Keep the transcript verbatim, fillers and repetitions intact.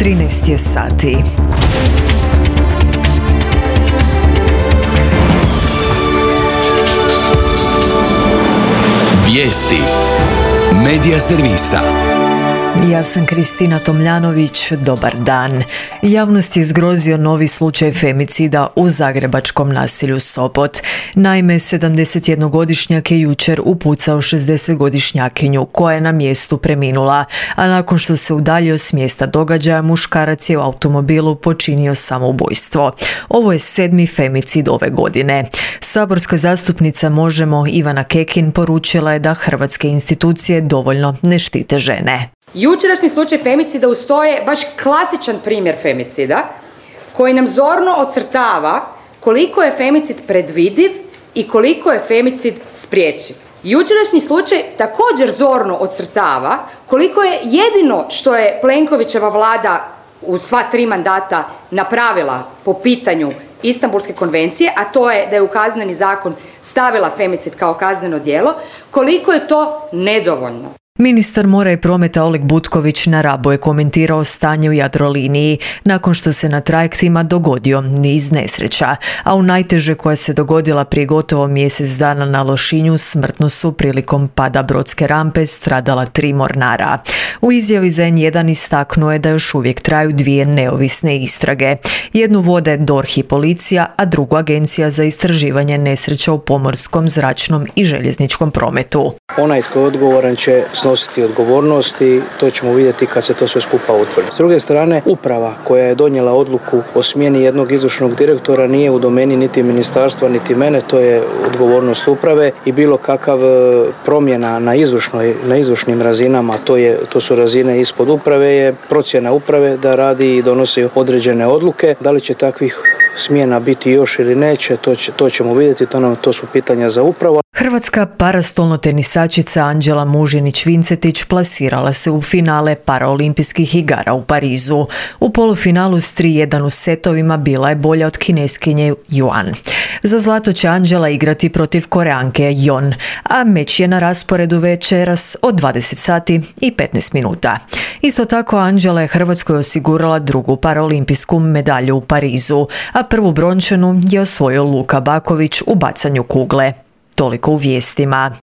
trinaest je sati. Vijesti Medija servisa. Ja sam Kristina Tomljanović, dobar dan. Javnost je zgrozio novi slučaj femicida u zagrebačkom naselju Sopot. Naime, sedamdesetjednogodišnjak je jučer upucao šezdesetgodišnjakinju koja je na mjestu preminula, a nakon što se udaljio s mjesta događaja, muškarac je u automobilu počinio samoubojstvo. Ovo je sedmi femicid ove godine. Saborska zastupnica Možemo Ivana Kekin poručila je da hrvatske institucije dovoljno ne štite žene. Jučerašnji slučaj femicida uz to je baš klasičan primjer femicida koji nam zorno ocrtava koliko je femicid predvidiv i koliko je femicid spriječiv. Jučerašnji slučaj također zorno ocrtava koliko je jedino što je Plenkovićeva vlada u sva tri mandata napravila po pitanju Istanbulske konvencije, a to je da je u Kazneni zakon stavila femicid kao kazneno djelo, koliko je to nedovoljno. Ministar mora i prometa Oleg Butković na Rabu je komentirao stanje u Jadroliniji nakon što se na trajektima dogodio niz nesreća, a u najteže koja se dogodila prije gotovo mjesec dana na Lošinju smrtno su prilikom pada brodske rampe stradala tri mornara. U izjavi za en jedan istaknuo je da još uvijek traju dvije neovisne istrage. Jednu vode D O R H i policija, a drugu Agencija za istraživanje nesreća u pomorskom, zračnom i željezničkom prometu. Onaj tko je odgovoran će snositi odgovornost i to ćemo vidjeti kad se to sve skupa utvrdi. S druge strane, uprava koja je donijela odluku o smjeni jednog izvršnog direktora nije u domeni niti ministarstva niti mene, to je odgovornost uprave i bilo kakav promjena na izvršnoj, na izvršnim razinama, to je to su razine ispod uprave, je procjena uprave da radi i donosi određene odluke. Da li će takvih smjena biti još ili neće, to, će, to ćemo vidjeti, to, nam, to su pitanja za upravu. Hrvatska parastolno tenisačica Anđela Mužinić-Vincetić plasirala se u finale paraolimpijskih igara u Parizu. U polufinalu s tri jedan u setovima bila je bolja od Kineskinje Juan. Za zlato će Anđela igrati protiv Koreanke Jon, a meč je na rasporedu večeras od dvadeset sati i petnaest minuta. Isto tako Anđela je Hrvatskoj osigurala drugu paraolimpijsku medalju u Parizu, a prvu brončanu je osvojio Luka Baković u bacanju kugle. Toliko u vijestima.